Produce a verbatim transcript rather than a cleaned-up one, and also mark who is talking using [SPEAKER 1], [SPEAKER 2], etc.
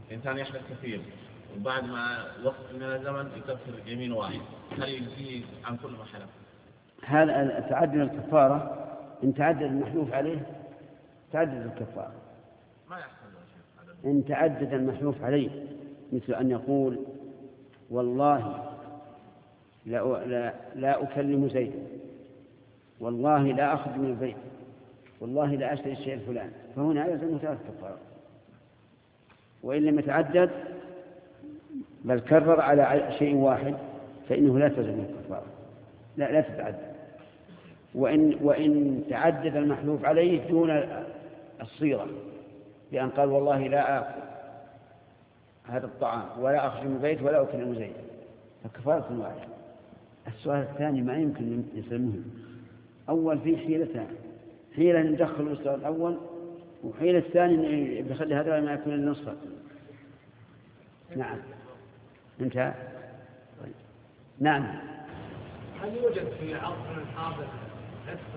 [SPEAKER 1] إنسان يحلف كثير وبعد ما وقت من الزمن يكفر يمين واحد، هل يجزيه عن كل ما حلف؟
[SPEAKER 2] هذا تعدد الكفارة، إن تعدد المحلوف عليه تعدد الكفارة.
[SPEAKER 1] ما يحصل شيء.
[SPEAKER 2] إن تعدد المحلوف عليه، مثل أن يقول والله لا, لا, لا أكلم زيدا، والله لا أخرج من البيت، والله لا أشتري الشيء الفلاني، فهنا يلزم ثلاث كفارات. وإن لم يتعدد بل كرر على شيء واحد فإنه لا تلزم الكفارة، لا لا تتعدد. وإن, وإن تعدد المحلوف عليه دون الصيغة، بأن قال والله لا آكل هذا الطعام ولا أخرج من البيت ولا أكلم زيدا، فكفارة واحدة. السؤال الثاني ما يمكن يسلمه. أول فيه حيلتان، حيلة ندخل السؤال الأول، وحيلة الثاني بخلي هذا ما يكون النصف. نعم انتهى. نعم.
[SPEAKER 3] هل يوجد في عصرنا الحاضر